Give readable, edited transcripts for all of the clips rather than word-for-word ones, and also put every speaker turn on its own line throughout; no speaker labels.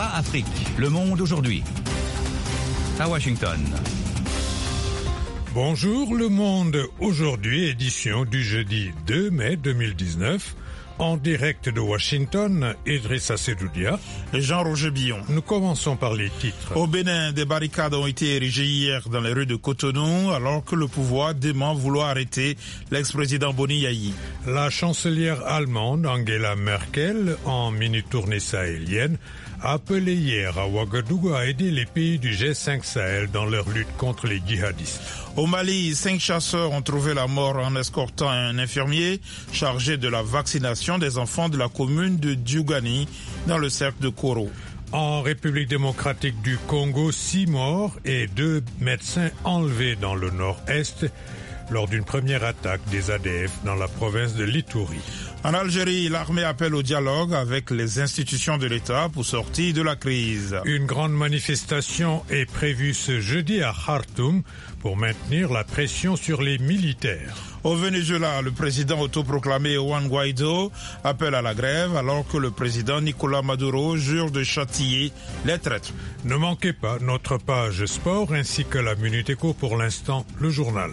VOA Afrique. Le monde aujourd'hui. À Washington.
Bonjour le monde aujourd'hui, édition du jeudi 2 mai 2019. En direct de Washington, Idrissa Sedoudia
et Jean-Roger Billon.
Nous commençons par les titres.
Au Bénin, des barricades ont été érigées hier dans les rues de Cotonou alors que le pouvoir dément vouloir arrêter l'ex-président Boni Yayi.
La chancelière allemande Angela Merkel, en mini-tournée sahélienne, a appelé hier à Ouagadougou à aider les pays du G5 Sahel dans leur lutte contre les djihadistes.
Au Mali, 5 chasseurs ont trouvé la mort en escortant un infirmier chargé de la vaccination des enfants de la commune de Diougani dans le cercle de Koro.
En République démocratique du Congo, 6 morts et 2 médecins enlevés dans le nord-est lors d'une première attaque des ADF dans la province de l'Ituri.
En Algérie, l'armée appelle au dialogue avec les institutions de l'État pour sortir de la crise.
Une grande manifestation est prévue ce jeudi à Khartoum pour maintenir la pression sur les militaires.
Au Venezuela, le président autoproclamé Juan Guaido appelle à la grève alors que le président Nicolás Maduro jure de châtier les traîtres.
Ne manquez pas notre page sport ainsi que la Minute Éco. Pour l'instant, le journal.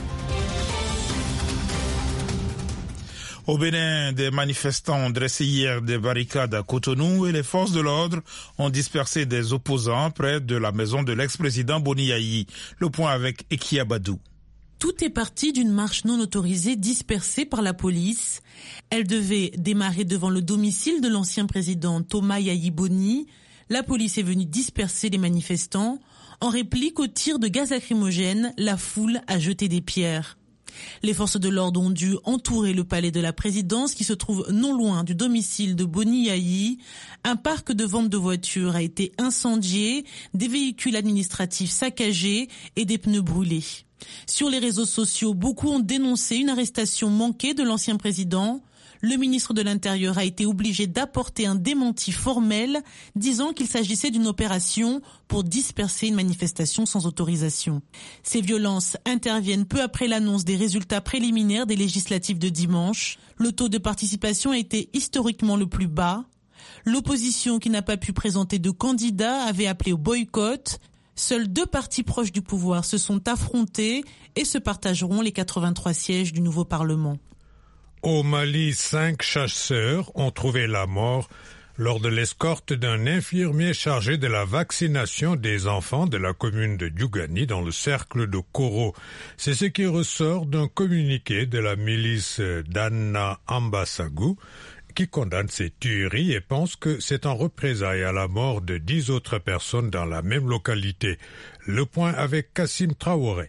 Au Bénin, des manifestants ont dressé hier des barricades à Cotonou et les forces de l'ordre ont dispersé des opposants près de la maison de l'ex-président Boni Yayi. Le point avec Eki Abadou.
Tout est parti d'une marche non autorisée dispersée par la police. Elle devait démarrer devant le domicile de l'ancien président Thomas Yayi Boni. La police est venue disperser les manifestants. En réplique aux tirs de gaz lacrymogène, la foule a jeté des pierres. Les forces de l'ordre ont dû entourer le palais de la présidence qui se trouve non loin du domicile de Boni Yayi. Un parc de vente de voitures a été incendié, des véhicules administratifs saccagés et des pneus brûlés. Sur les réseaux sociaux, beaucoup ont dénoncé une arrestation manquée de l'ancien président. Le ministre de l'Intérieur a été obligé d'apporter un démenti formel, disant qu'il s'agissait d'une opération pour disperser une manifestation sans autorisation. Ces violences interviennent peu après l'annonce des résultats préliminaires des législatives de dimanche. Le taux de participation a été historiquement le plus bas. L'opposition, qui n'a pas pu présenter de candidat, avait appelé au boycott. Seuls 2 partis proches du pouvoir se sont affrontés et se partageront les 83 sièges du nouveau Parlement.
Au Mali, 5 chasseurs ont trouvé la mort lors de l'escorte d'un infirmier chargé de la vaccination des enfants de la commune de Diougani dans le cercle de Koro. C'est ce qui ressort d'un communiqué de la milice d'Anna Ambasagou qui condamne ces tueries et pense que c'est en représailles à la mort de 10 autres personnes dans la même localité. Le point avec Kassim Traoré.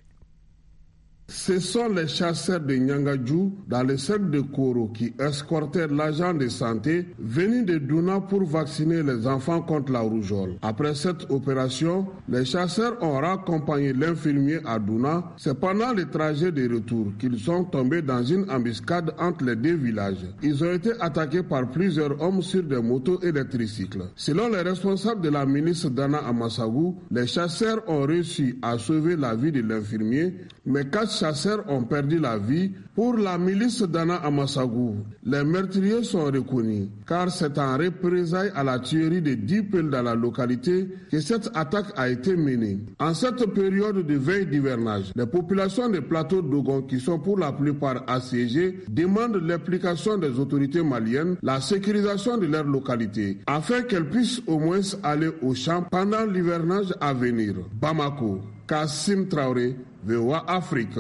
Ce sont les chasseurs de Nyangadjou dans le cercle de Koro qui escortaient l'agent de santé venu de Douna pour vacciner les enfants contre la rougeole. Après cette opération, les chasseurs ont raccompagné l'infirmier à Douna. C'est pendant le trajet de retour qu'ils sont tombés dans une embuscade entre les 2 villages. Ils ont été attaqués par plusieurs hommes sur des motos et des tricycles. Selon les responsables de la milice d'Anna Amassagou, les chasseurs ont réussi à sauver la vie de l'infirmier, mais 4 chasseurs ont perdu la vie. Pour la milice d'Anna Amassagou, les meurtriers sont reconnus, car c'est en représailles à la tuerie de 10 peuls dans la localité que cette attaque a été menée. En cette période de veille d'hivernage, les populations des plateaux d'Ogon, qui sont pour la plupart assiégées, demandent l'implication des autorités maliennes, la sécurisation de leur localité, afin qu'elles puissent au moins aller au champ pendant l'hivernage à venir. Bamako, Kassim Traoré, VOA Afrique.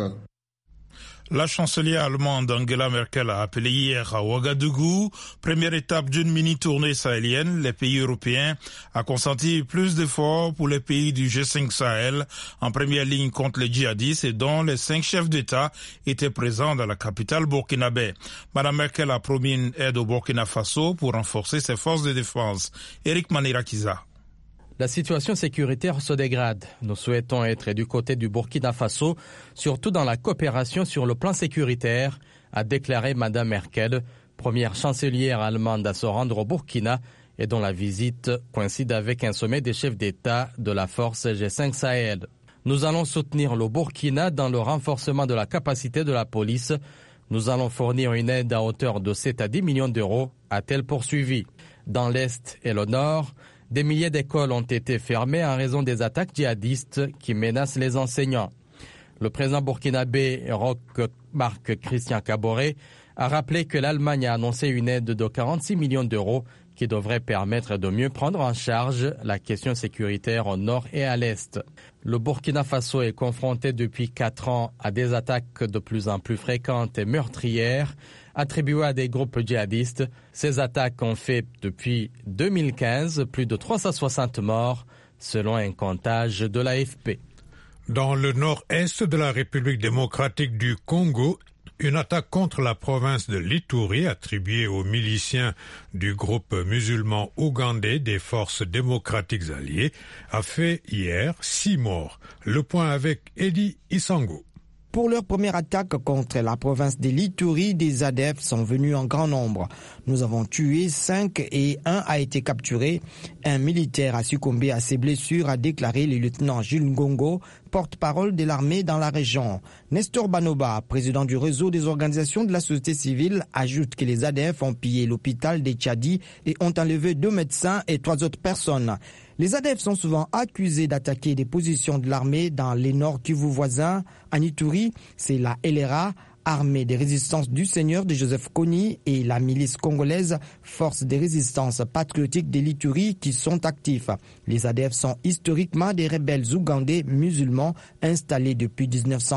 La chancelière allemande Angela Merkel a appelé hier à Ouagadougou, première étape d'une mini-tournée sahélienne. Les pays européens ont consenti plus d'efforts pour les pays du G5 Sahel en première ligne contre les djihadistes et dont les 5 chefs d'État étaient présents dans la capitale burkinabé. Madame Merkel a promis une aide au Burkina Faso pour renforcer ses forces de défense. Eric Manirakiza.
La situation sécuritaire se dégrade. Nous souhaitons être du côté du Burkina Faso, surtout dans la coopération sur le plan sécuritaire, a déclaré Mme Merkel, première chancelière allemande à se rendre au Burkina et dont la visite coïncide avec un sommet des chefs d'État de la force G5 Sahel. Nous allons soutenir le Burkina dans le renforcement de la capacité de la police. Nous allons fournir une aide à hauteur de 7 à 10 millions d'euros, a-t-elle poursuivi. Dans l'Est et le Nord, Des milliers d'écoles ont été fermées en raison des attaques djihadistes qui menacent les enseignants. Le président burkinabé Roch Marc Christian Kaboré a rappelé que l'Allemagne a annoncé une aide de 46 millions d'euros qui devrait permettre de mieux prendre en charge la question sécuritaire au nord et à l'est. Le Burkina Faso est confronté depuis 4 ans à des attaques de plus en plus fréquentes et meurtrières attribuées à des groupes djihadistes. Ces attaques ont fait depuis 2015 plus de 360 morts selon un comptage de l'AFP.
Dans le nord-est de la République démocratique du Congo, une attaque contre la province de l'Ituri attribuée aux miliciens du groupe musulman ougandais des forces démocratiques alliées a fait hier 6 morts. Le point avec Eddie Isango.
Pour leur première attaque contre la province de l'Ituri, des ADF sont venus en grand nombre. Nous avons tué 5 et 1 a été capturé. Un militaire a succombé à ses blessures, a déclaré le lieutenant Jules Ngongo, porte-parole de l'armée dans la région. Nestor Banoba, président du réseau des organisations de la société civile, ajoute que les ADF ont pillé l'hôpital des Tchadi et ont enlevé 2 médecins et 3 autres personnes. Les ADF sont souvent accusés d'attaquer des positions de l'armée dans les Nord Kivu voisins. En Ituri, c'est la LRA, armée des résistances du Seigneur de Joseph Kony, et la milice congolaise, force de résistance patriotique de l'Ituri, qui sont actifs. Les ADF sont historiquement des rebelles ougandais musulmans installés depuis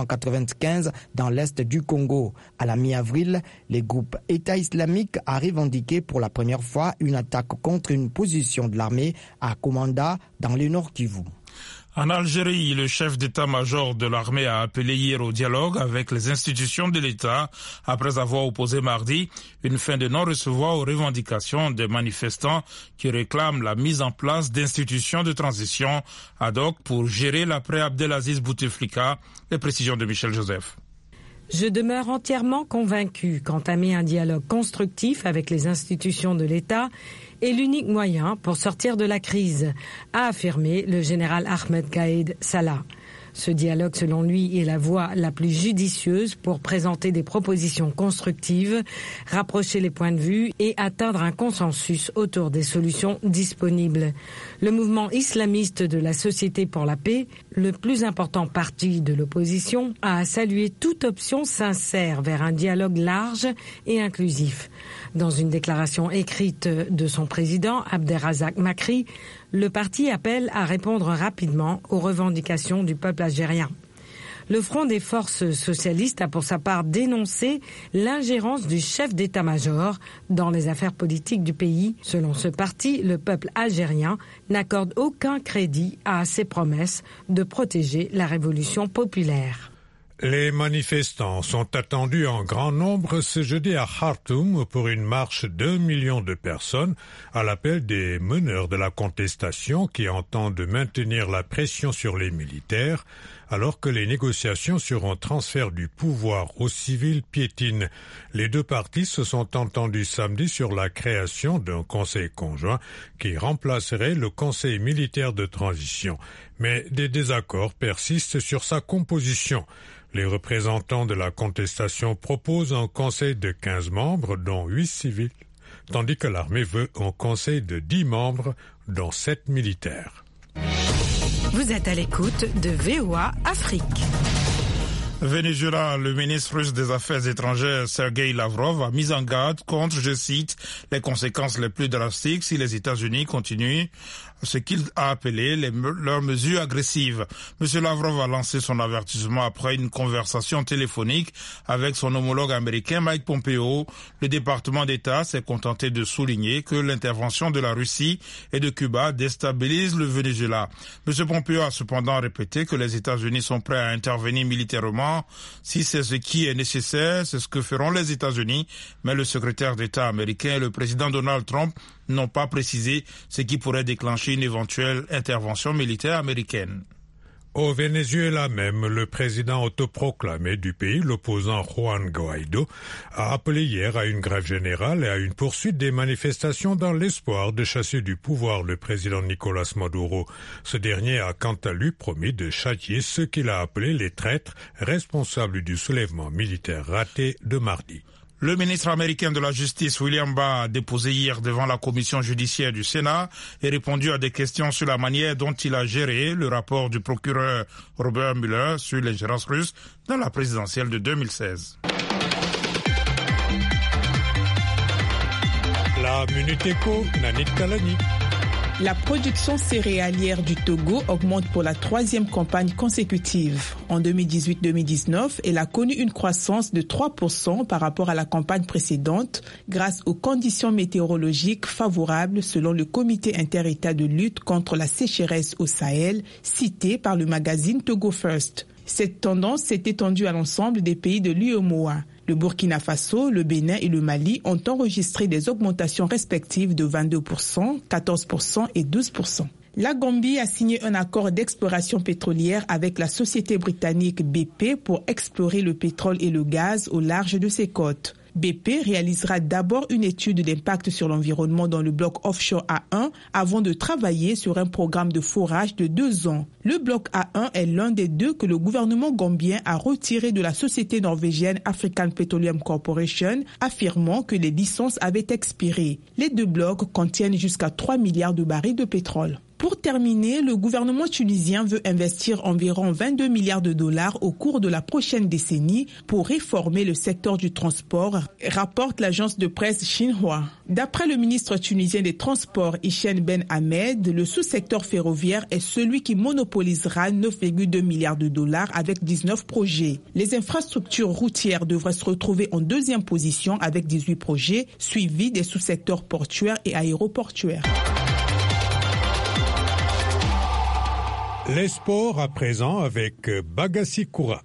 1995 dans l'est du Congo. À la mi-avril, les groupes État islamique a revendiqué pour la première fois une attaque contre une position de l'armée à Komanda dans le Nord Kivu.
En Algérie, le chef d'état-major de l'armée a appelé hier au dialogue avec les institutions de l'État après avoir opposé mardi une fin de non-recevoir aux revendications des manifestants qui réclament la mise en place d'institutions de transition ad hoc pour gérer l'après Abdelaziz Bouteflika. Les précisions de Michel Joseph.
Je demeure entièrement convaincu qu'entamer un dialogue constructif avec les institutions de l'État est l'unique moyen pour sortir de la crise, a affirmé le général Ahmed Gaïd Salah. Ce dialogue, selon lui, est la voie la plus judicieuse pour présenter des propositions constructives, rapprocher les points de vue et atteindre un consensus autour des solutions disponibles. Le mouvement islamiste de la Société pour la paix, le plus important parti de l'opposition, a salué toute option sincère vers un dialogue large et inclusif. Dans une déclaration écrite de son président, Abderrazak Makri, le parti appelle à répondre rapidement aux revendications du peuple algérien. Le Front des forces socialistes a pour sa part dénoncé l'ingérence du chef d'état-major dans les affaires politiques du pays. Selon ce parti, le peuple algérien n'accorde aucun crédit à ses promesses de protéger la révolution populaire.
Les manifestants sont attendus en grand nombre ce jeudi à Khartoum pour une marche d'1 million de personnes à l'appel des meneurs de la contestation qui entendent maintenir la pression sur les militaires alors que les négociations sur un transfert du pouvoir aux civils piétinent. Les deux partis se sont entendus samedi sur la création d'un conseil conjoint qui remplacerait le conseil militaire de transition. Mais des désaccords persistent sur sa composition. Les représentants de la contestation proposent un conseil de 15 membres, dont 8 civils, tandis que l'armée veut un conseil de 10 membres, dont 7 militaires.
Vous êtes à l'écoute de VOA Afrique.
Venezuela, le ministre russe des Affaires étrangères Sergei Lavrov a mis en garde contre, je cite, les conséquences les plus drastiques si les États-Unis continuent ce qu'il a appelé leurs mesures agressives. M. Lavrov a lancé son avertissement après une conversation téléphonique avec son homologue américain Mike Pompeo. Le département d'État s'est contenté de souligner que l'intervention de la Russie et de Cuba déstabilise le Venezuela. M. Pompeo a cependant répété que les États-Unis sont prêts à intervenir militairement si c'est ce qui est nécessaire, c'est ce que feront les États-Unis. Mais le secrétaire d'État américain et le président Donald Trump n'ont pas précisé ce qui pourrait déclencher une éventuelle intervention militaire américaine.
Au Venezuela même, le président autoproclamé du pays, l'opposant Juan Guaido, a appelé hier à une grève générale et à une poursuite des manifestations dans l'espoir de chasser du pouvoir le président Nicolás Maduro. Ce dernier a quant à lui promis de châtier ceux qu'il a appelés les traîtres responsables du soulèvement militaire raté de mardi.
Le ministre américain de la Justice, William Barr, a déposé hier devant la commission judiciaire du Sénat et répondu à des questions sur la manière dont il a géré le rapport du procureur Robert Mueller sur l'ingérence russe dans la présidentielle de 2016.
La Minute Éco, Nanit Kalani.
La production céréalière du Togo augmente pour la 3e campagne consécutive. En 2018-2019, elle a connu une croissance de 3% par rapport à la campagne précédente grâce aux conditions météorologiques favorables selon le comité inter-État de lutte contre la sécheresse au Sahel, cité par le magazine Togo First. Cette tendance s'est étendue à l'ensemble des pays de l'UEMOA. Le Burkina Faso, le Bénin et le Mali ont enregistré des augmentations respectives de 22%, 14% et 12%. La Gambie a signé un accord d'exploration pétrolière avec la société britannique BP pour explorer le pétrole et le gaz au large de ses côtes. BP réalisera d'abord une étude d'impact sur l'environnement dans le bloc offshore A1 avant de travailler sur un programme de forage de 2 ans. Le bloc A1 est l'un des 2 que le gouvernement gambien a retiré de la société norvégienne African Petroleum Corporation, affirmant que les licences avaient expiré. Les 2 blocs contiennent jusqu'à 3 milliards de barils de pétrole. Pour terminer, le gouvernement tunisien veut investir environ 22 milliards de dollars au cours de la prochaine décennie pour réformer le secteur du transport, rapporte l'agence de presse Xinhua. D'après le ministre tunisien des Transports, Hichem Ben Ahmed, le sous-secteur ferroviaire est celui qui monopolisera 9,2 milliards de dollars avec 19 projets. Les infrastructures routières devraient se retrouver en 2e position avec 18 projets, suivis des sous-secteurs portuaires et aéroportuaires.
Les sports à présent avec Bagassi Koura.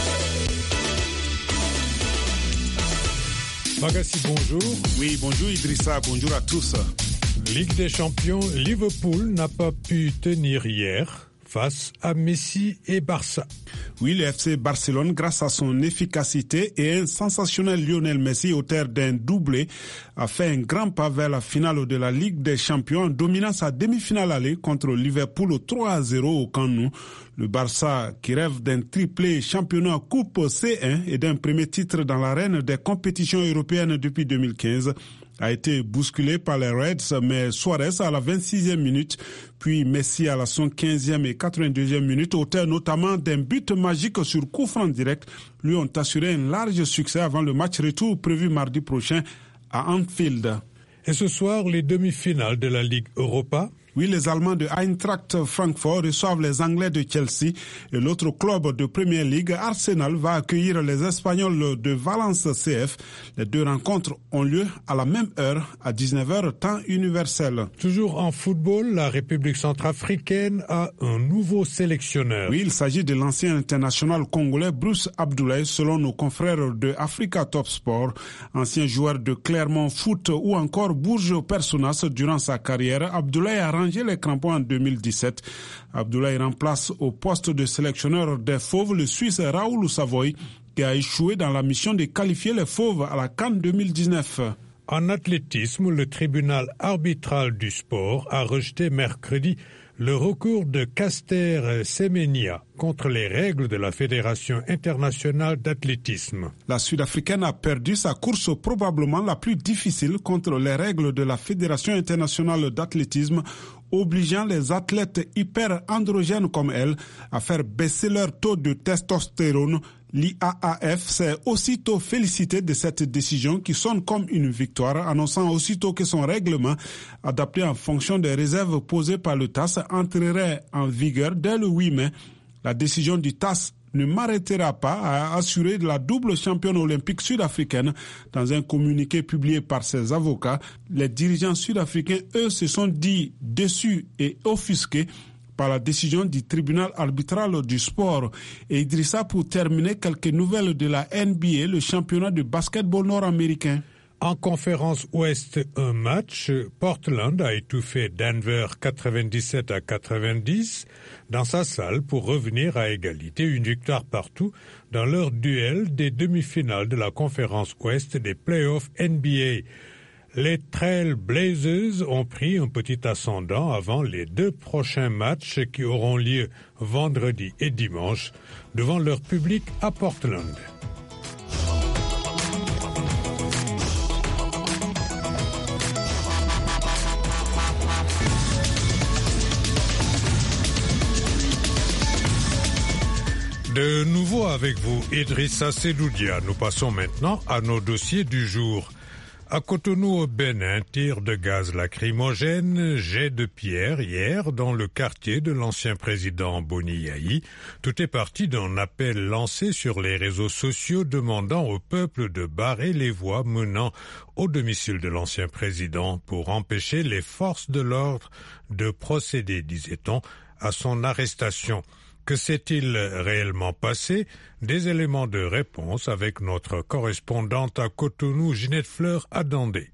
Bagassi, bonjour.
Oui, bonjour Idrissa, bonjour à tous.
Ligue des champions, Liverpool n'a pas pu tenir hier face à Messi et Barça.
Oui, le FC Barcelone, grâce à son efficacité et un sensationnel Lionel Messi, auteur d'un doublé, a fait un grand pas vers la finale de la Ligue des champions en dominant sa demi-finale aller contre Liverpool 3-0 au Camp Nou. Le Barça, qui rêve d'un triplé championnat Coupe C1 et d'un premier titre dans l'arène des compétitions européennes depuis 2015, a été bousculé par les Reds, mais Suarez à la 26e minute, puis Messi à la 115e et 82e minute, auteur notamment d'un but magique sur coup franc direct, lui ont assuré un large succès avant le match retour prévu mardi prochain à Anfield.
Et ce soir, les demi-finales de la Ligue Europa.
Oui, les Allemands de Eintracht Francfort reçoivent les Anglais de Chelsea et l'autre club de Premier League, Arsenal, va accueillir les Espagnols de Valence CF. Les 2 rencontres ont lieu à la même heure, à 19h, temps universel.
Toujours en football, la République centrafricaine a un nouveau sélectionneur.
Oui, il s'agit de l'ancien international congolais Bruce Abdoulaye, selon nos confrères de Africa Top Sport, ancien joueur de Clermont Foot ou encore Bourges Personas durant sa carrière. Abdoulaye a rangé les crampons en 2017. Abdoulaye remplace au poste de sélectionneur des Fauves le Suisse Raoul Savoy, qui a échoué dans la mission de qualifier les Fauves à la CAN 2019.
En athlétisme, le tribunal arbitral du sport a rejeté mercredi le recours de Caster Semenya contre les règles de la Fédération internationale d'athlétisme.
La Sud-Africaine a perdu sa course probablement la plus difficile contre les règles de la Fédération internationale d'athlétisme, obligeant les athlètes hyper-androgènes comme elle à faire baisser leur taux de testostérone. L'IAAF s'est aussitôt félicité de cette décision qui sonne comme une victoire, annonçant aussitôt que son règlement, adapté en fonction des réserves posées par le TAS, entrerait en vigueur dès le 8 mai. La décision du TAS ne m'arrêtera pas à assurer la double championne olympique sud-africaine. Dans un communiqué publié par ses avocats, les dirigeants sud-africains, eux, se sont dit déçus et offusqués par la décision du tribunal arbitral du sport. Et Idrissa, pour terminer, quelques nouvelles de la NBA, le championnat de basketball nord-américain.
En conférence Ouest, un match, Portland a étouffé Denver 97-90 dans sa salle pour revenir à égalité, une victoire partout dans leur duel des demi-finales de la conférence Ouest des playoffs NBA. Les Trail Blazers ont pris un petit ascendant avant les 2 prochains matchs qui auront lieu vendredi et dimanche devant leur public à Portland. De nouveau avec vous, Idrissa Seloudia. Nous passons maintenant à nos dossiers du jour. À Cotonou, au Bénin, tir de gaz lacrymogène, jet de pierre hier dans le quartier de l'ancien président Boni Yayi. Tout est parti d'un appel lancé sur les réseaux sociaux demandant au peuple de barrer les voies menant au domicile de l'ancien président pour empêcher les forces de l'ordre de procéder, disait-on, à son arrestation. Que s'est-il réellement passé? Des éléments de réponse avec notre correspondante à Cotonou, Ginette Fleur Adandé.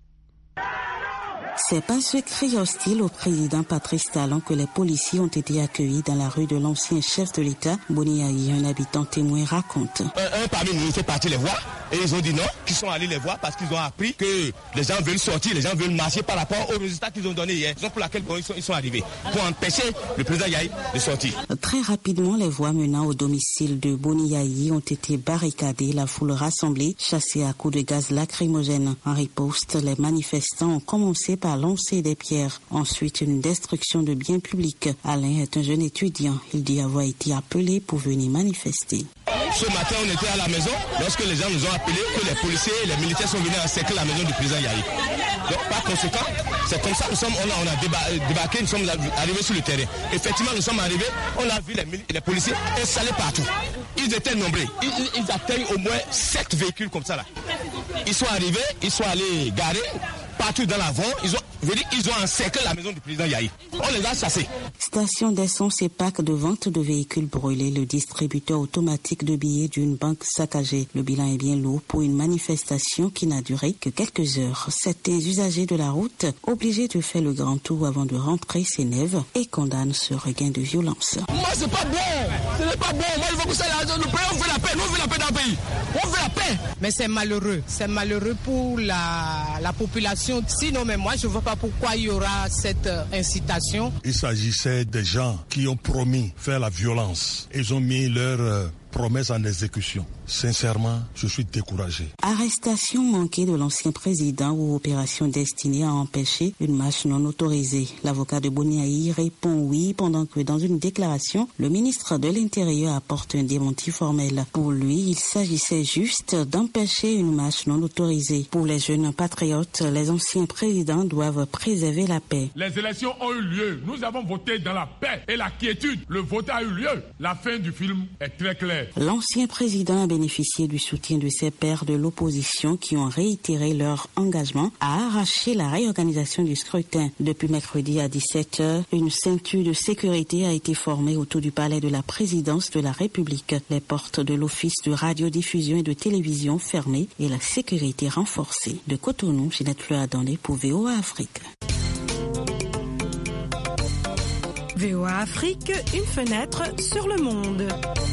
C'est par ce cri hostile au président Patrice Talon que les policiers ont été accueillis dans la rue de l'ancien chef de l'État. Boni Yayi, un habitant témoin, raconte.
Un parmi nous fait partir les voies et ils ont dit non, qu'ils sont allés les voir parce qu'ils ont appris que les gens veulent sortir, les gens veulent marcher par rapport aux résultats qu'ils ont donnés hier. C'est pour laquelle ils sont arrivés, pour empêcher le président Yayi de sortir.
Très rapidement, les voies menant au domicile de Boni Yayi ont été barricadées, la foule rassemblée, chassée à coups de gaz lacrymogène. En riposte, les manifestants ont commencé par lancer des pierres. Ensuite, une destruction de biens publics. Alain est un jeune étudiant. Il dit avoir été appelé pour venir manifester.
Ce matin, on était à la maison lorsque les gens nous ont appelé que les policiers et les militaires sont venus encercler la maison du président Yayi. Donc, par conséquent, c'est comme ça que on a débarqué, nous sommes arrivés sur le terrain. Effectivement, nous sommes arrivés, on a vu les policiers installés partout. Ils étaient nombreux. Ils atteignent au moins 7 véhicules comme ça là. Ils sont arrivés, ils sont allés garer partout dans l'avant. Ils ont encerclé la maison du président Yayi. On les a chassés.
Station d'essence et parc de vente de véhicules brûlés. Le distributeur automatique de billets d'une banque saccagée. Le bilan est bien lourd pour une manifestation qui n'a duré que quelques heures. Certains usagers de la route, obligés de faire le grand tour avant de rentrer, s'énervent et condamnent ce regain de violence.
Moi, c'est pas bon. Ce n'est pas bon. Moi, il faut que ça le pays, on veut la paix. Nous, on veut la paix dans le pays. On veut la paix.
Mais c'est malheureux. C'est malheureux pour la population. Sinon, mais moi, je ne vois pas pourquoi il y aura cette incitation.
Il s'agissait des gens qui ont promis faire la violence. Ils ont mis leur promesse en exécution. Sincèrement, je suis découragé.
Arrestation manquée de l'ancien président ou opération destinée à empêcher une marche non autorisée. L'avocat de Boni Yayi répond oui pendant que dans une déclaration, le ministre de l'Intérieur apporte un démenti formel. Pour lui, il s'agissait juste d'empêcher une marche non autorisée. Pour les jeunes patriotes, les anciens présidents doivent préserver la paix.
Les élections ont eu lieu. Nous avons voté dans la paix et la quiétude. Le vote a eu lieu. La fin du film est très claire.
L'ancien président a bénéficié du soutien de ses pairs de l'opposition qui ont réitéré leur engagement à arracher la réorganisation du scrutin. Depuis mercredi à 17h, une ceinture de sécurité a été formée autour du palais de la présidence de la République. Les portes de l'office de radiodiffusion et de télévision fermées et la sécurité renforcée. De Cotonou, Ginette Fleur Adandé pour VOA Afrique.
VOA Afrique, une fenêtre sur le monde.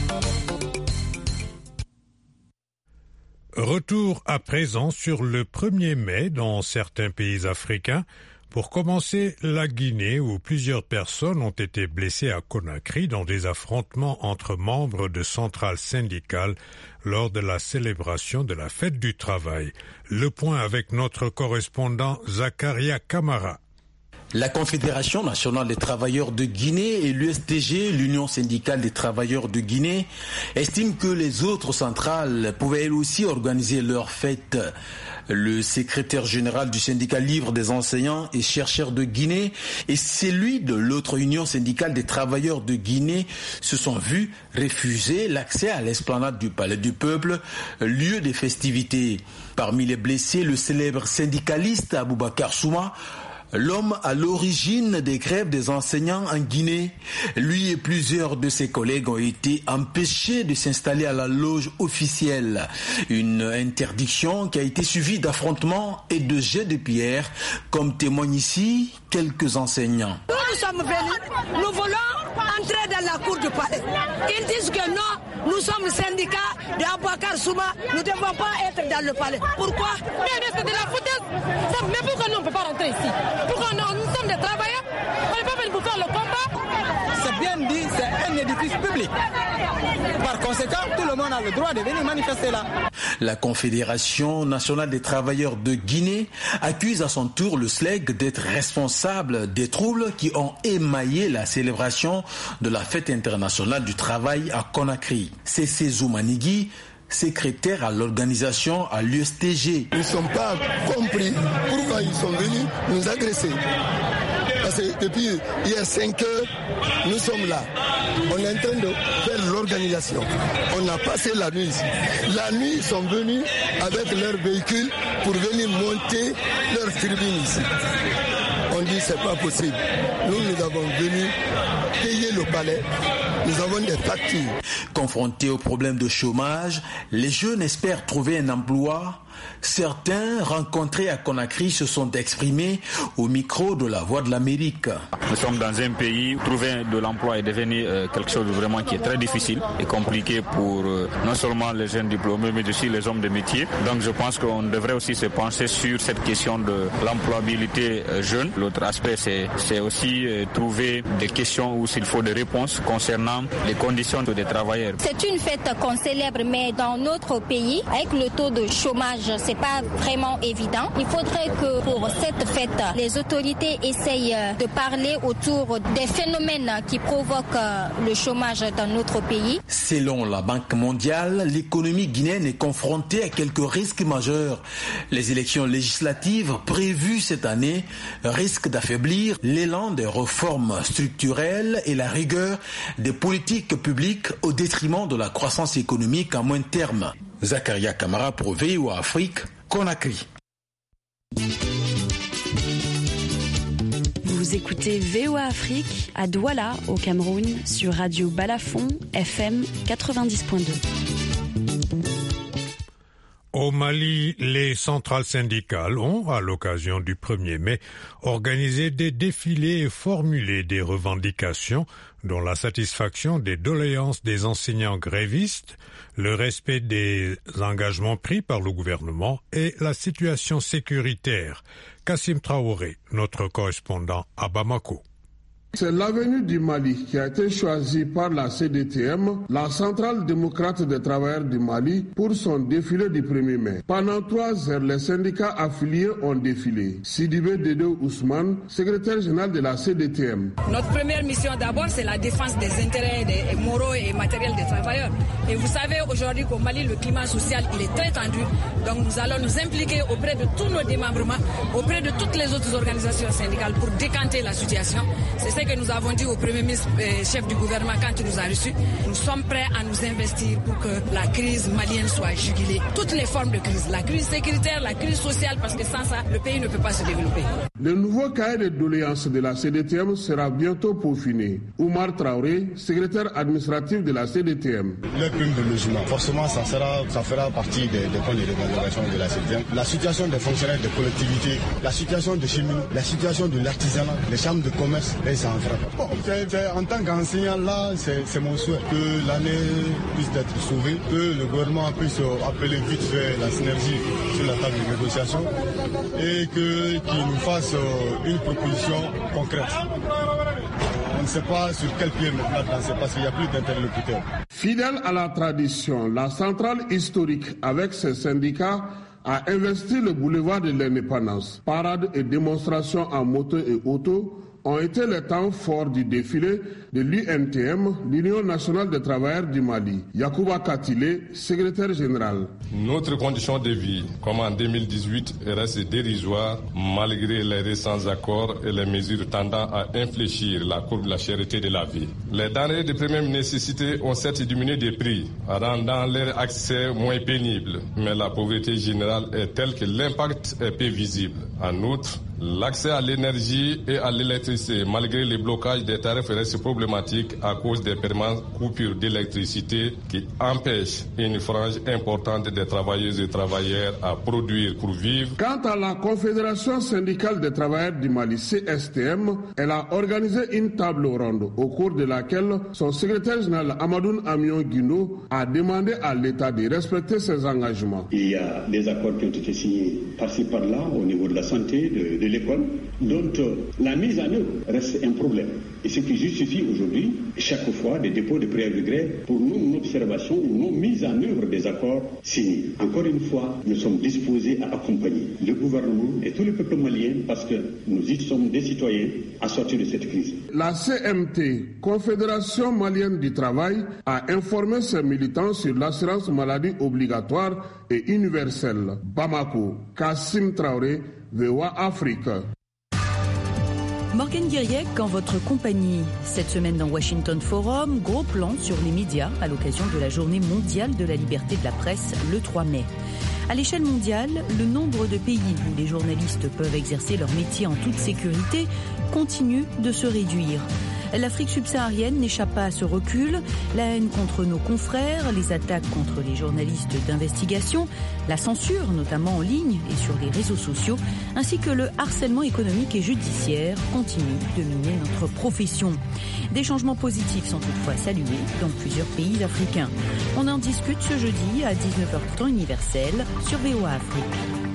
Retour à présent sur le 1er mai dans certains pays africains. Pour commencer, la Guinée, où plusieurs personnes ont été blessées à Conakry dans des affrontements entre membres de centrales syndicales lors de la célébration de la fête du travail. Le point avec notre correspondant Zakaria Kamara.
La Confédération nationale des travailleurs de Guinée et l'USTG, l'Union syndicale des travailleurs de Guinée, estiment que les autres centrales pouvaient elles aussi organiser leur fête. Le secrétaire général du syndicat libre des enseignants et chercheurs de Guinée et celui de l'autre Union syndicale des travailleurs de Guinée se sont vus refuser l'accès à l'esplanade du Palais du Peuple, lieu des festivités. Parmi les blessés, le célèbre syndicaliste Aboubacar Souma, l'homme à l'origine des grèves des enseignants en Guinée. Lui et plusieurs de ses collègues ont été empêchés de s'installer à la loge officielle. Une interdiction qui a été suivie d'affrontements et de jets de pierre, comme témoignent ici quelques enseignants.
Nous sommes venus, nous voulons entrer dans la cour du palais. Ils disent que non, nous sommes syndicats d'Aboubacar Souma, nous ne devons pas être dans le palais. Pourquoi?
Mais c'est de la foutaise. Mais pourquoi nous on ne peut pas rentrer ici? Pourquoi nous sommes des travailleurs? On n'est pas venus pour faire le combat.
C'est bien dit, c'est un édifice public. Par conséquent, tout le monde a le droit de venir manifester là.
La Confédération nationale des travailleurs de Guinée accuse à son tour le SLEG d'être responsable des troubles qui ont émaillé la célébration de la fête internationale du travail à Conakry. C'est Zoumanigui, secrétaire à l'organisation à l'USTG.
Nous ne sommes pas compris pourquoi ils sont venus nous agresser. Parce que depuis hier 5 heures, nous sommes là. On est en train de faire l'organisation. On a passé la nuit ici. La nuit, ils sont venus avec leurs véhicules pour venir monter leur tribune ici. On dit c'est pas possible. Nous avons venu payer le palais. Nous avons des factures.
Confrontés au problème de chômage, les jeunes espèrent trouver un emploi. Certains rencontrés à Conakry se sont exprimés au micro de la Voix de l'Amérique.
Nous sommes dans un pays où trouver de l'emploi est devenu quelque chose de vraiment qui est très difficile et compliqué pour non seulement les jeunes diplômés mais aussi les hommes de métier. Donc je pense qu'on devrait aussi se pencher sur cette question de l'employabilité jeune. L'autre aspect c'est aussi trouver des questions où s'il faut des réponses concernant les conditions des travailleurs.
C'est une fête qu'on célèbre mais dans notre pays avec le taux de chômage c'est pas vraiment évident. Il faudrait que pour cette fête, les autorités essayent de parler autour des phénomènes qui provoquent le chômage dans notre pays.
Selon la Banque mondiale, l'économie guinéenne est confrontée à quelques risques majeurs. Les élections législatives prévues cette année risquent d'affaiblir l'élan des réformes structurelles et la rigueur des politiques publiques au détriment de la croissance économique à moyen terme. Zakaria Kamara pour VOA Afrique, Conakry.
Vous écoutez VOA Afrique à Douala, au Cameroun, sur Radio Balafon, FM 90.2.
Au Mali, les centrales syndicales ont, à l'occasion du 1er mai, organisé des défilés et formulé des revendications dont la satisfaction des doléances des enseignants grévistes, le respect des engagements pris par le gouvernement et la situation sécuritaire. Kassim Traoré, notre correspondant à Bamako.
C'est l'avenue du Mali qui a été choisie par la CDTM, la Centrale démocrate des travailleurs du Mali, pour son défilé du 1er mai. Pendant 3 heures, les syndicats affiliés ont défilé. Sidibé Dedo Ousmane, secrétaire général de la CDTM.
Notre première mission d'abord, c'est la défense des intérêts moraux et matériels des travailleurs. Et vous savez aujourd'hui qu'au Mali, le climat social, il est très tendu. Donc nous allons nous impliquer auprès de tous nos démembrements, auprès de toutes les autres organisations syndicales pour décanter la situation. C'est ce que nous avons dit au Premier ministre, chef du gouvernement, quand il nous a reçus. Nous sommes prêts à nous investir pour que la crise malienne soit jugulée. Toutes les formes de crise, la crise sécuritaire, la crise sociale, parce que sans ça, le pays ne peut pas se développer.
Le nouveau cahier de doléances de la CDTM sera bientôt peaufiné. Oumar Traoré, secrétaire administratif de la CDTM.
Les primes de logement, forcément, ça fera partie des points de revendication de la CDTM. La situation des fonctionnaires des collectivités, la situation des cheminots, la situation de l'artisanat, les chambres de commerce, et ça en fera. Bon, en tant qu'enseignant, là, c'est mon souhait que l'année puisse être sauvée, que le gouvernement puisse appeler vite fait la synergie sur la table de négociation et qu'il nous fasse une proposition concrète. On ne sait pas sur quel pied maintenant danser parce qu'il n'y a plus d'interlocuteurs.
Fidèle à la tradition, la centrale historique avec ses syndicats a investi le boulevard de l'Indépendance. Parades et démonstrations en moto et auto ont été les temps forts du défilé de l'UNTM, l'Union nationale des travailleurs du Mali. Yacouba Katile, secrétaire général.
Notre condition de vie, comme en 2018, reste dérisoire malgré les récents accords et les mesures tendant à infléchir la courbe de la cherté de la vie. Les denrées de première nécessité ont certes diminué de prix, rendant leur accès moins pénible, mais la pauvreté générale est telle que l'impact est peu visible. En outre, l'accès à l'énergie et à l'électricité, malgré les blocages des tarifs, reste problématique à cause des permanentes coupures d'électricité qui empêchent une frange importante des travailleuses et travailleurs à produire pour vivre.
Quant à la Confédération syndicale des travailleurs du Mali, CSTM, elle a organisé une table ronde au cours de laquelle son secrétaire général Amadoun Amion Guindo a demandé à l'État de respecter ses engagements.
Il y a des accords qui ont été signés par-ci par-là au niveau de la santé, de
l'école, dont la mise en œuvre reste un problème. Et ce qui justifie aujourd'hui, chaque fois, des dépôts de préavis de grève pour non-observation ou non-mise en œuvre des accords signés. Encore une fois, nous sommes disposés à accompagner le gouvernement et tout le peuple malien parce que nous y sommes des citoyens à sortir de cette crise.
La CMT, Confédération malienne du travail, a informé ses militants sur l'assurance maladie obligatoire et universelle. Bamako, Kassim Traoré, VOA Afrique.
Morgane Guiriec en votre compagnie. Cette semaine dans Washington Forum, gros plan sur les médias à l'occasion de la journée mondiale de la liberté de la presse le 3 mai. À l'échelle mondiale, le nombre de pays où les journalistes peuvent exercer leur métier en toute sécurité continue de se réduire. L'Afrique subsaharienne n'échappe pas à ce recul. La haine contre nos confrères, les attaques contre les journalistes d'investigation, la censure notamment en ligne et sur les réseaux sociaux, ainsi que le harcèlement économique et judiciaire continuent de miner notre profession. Des changements positifs sont toutefois salués dans plusieurs pays africains. On en discute ce jeudi à 19h temps universel sur VOA Afrique.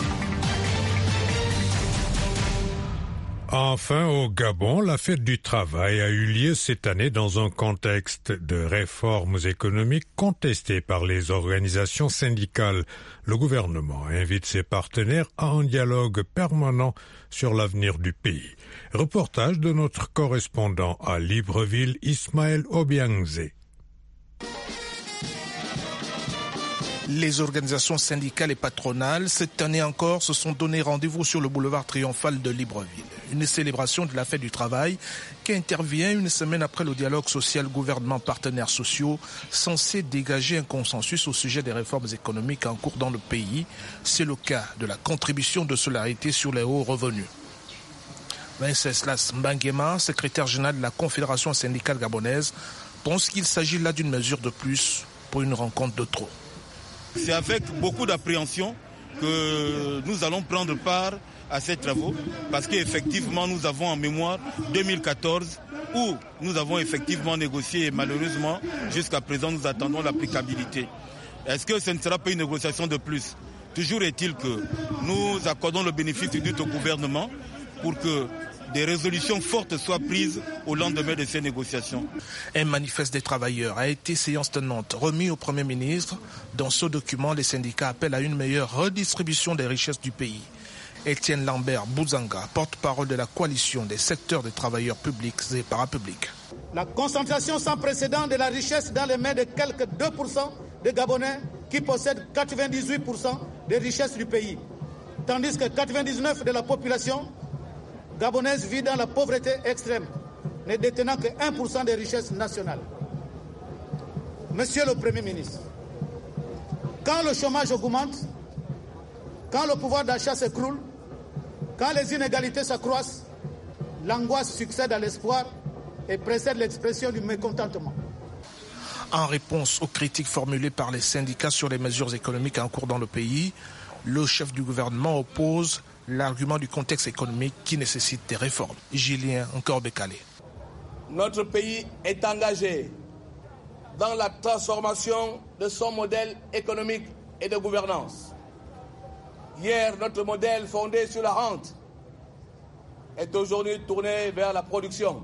Enfin, au Gabon, la fête du travail a eu lieu cette année dans un contexte de réformes économiques contestées par les organisations syndicales. Le gouvernement invite ses partenaires à un dialogue permanent sur l'avenir du pays. Reportage de notre correspondant à Libreville, Ismaël Obiangze.
Les organisations syndicales et patronales, cette année encore, se sont donné rendez-vous sur le boulevard triomphal de Libreville. Une célébration de la fête du travail qui intervient une semaine après le dialogue social gouvernement-partenaires sociaux censé dégager un consensus au sujet des réformes économiques en cours dans le pays. C'est le cas de la contribution de solidarité sur les hauts revenus. Wenceslas Mbangema, secrétaire général de la Confédération syndicale gabonaise, pense qu'il s'agit là d'une mesure de plus pour une rencontre de trop.
C'est avec beaucoup d'appréhension que nous allons prendre part à ces travaux parce qu'effectivement nous avons en mémoire 2014 où nous avons effectivement négocié et malheureusement jusqu'à présent nous attendons l'applicabilité. Est-ce que ce ne sera pas une négociation de plus? Toujours est-il que nous accordons le bénéfice du doute au gouvernement pour que des résolutions fortes soient prises au lendemain de ces négociations.
Un manifeste des travailleurs a été séance tenante remis au Premier ministre. Dans ce document, les syndicats appellent à une meilleure redistribution des richesses du pays. Étienne Lambert Bouzanga, porte-parole de la coalition des secteurs des travailleurs publics et parapublics.
La concentration sans précédent de la richesse dans les mains de quelques 2% des Gabonais qui possèdent 98% des richesses du pays, tandis que 99% de la population gabonaise vit dans la pauvreté extrême, ne détenant que 1% des richesses nationales. Monsieur le Premier ministre, quand le chômage augmente, quand le pouvoir d'achat s'écroule, quand les inégalités s'accroissent, l'angoisse succède à l'espoir et précède l'expression du mécontentement.
En réponse aux critiques formulées par les syndicats sur les mesures économiques en cours dans le pays, le chef du gouvernement oppose l'argument du contexte économique qui nécessite des réformes. Julien encore décalé.
Notre pays est engagé dans la transformation de son modèle économique et de gouvernance. Hier, notre modèle fondé sur la rente est aujourd'hui tourné vers la production.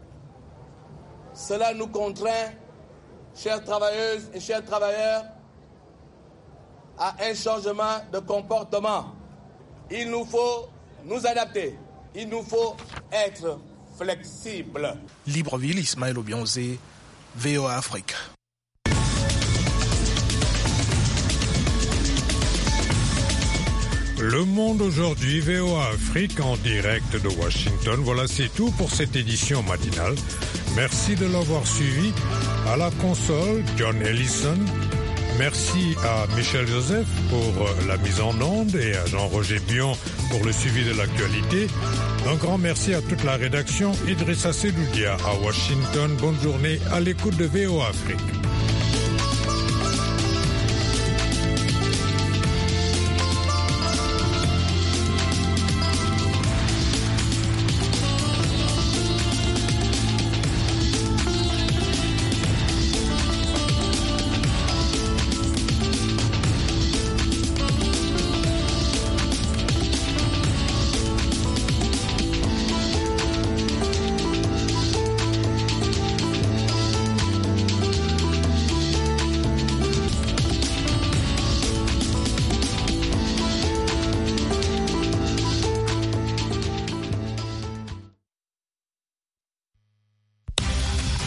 Cela nous contraint, chères travailleuses et chers travailleurs, à un changement de comportement. Il nous faut nous adapter. Il nous faut être flexibles.
Libreville, Ismaël Obiangze, VOA Afrique.
Le Monde aujourd'hui, VOA Afrique en direct de Washington. Voilà, c'est tout pour cette édition matinale. Merci de l'avoir suivi. À la console, John Ellison. Merci à Michel Joseph pour la mise en onde et à Jean-Roger Bion pour le suivi de l'actualité. Un grand merci à toute la rédaction. Idrissa Seloudia à Washington. Bonne journée à l'écoute de VOA Afrique.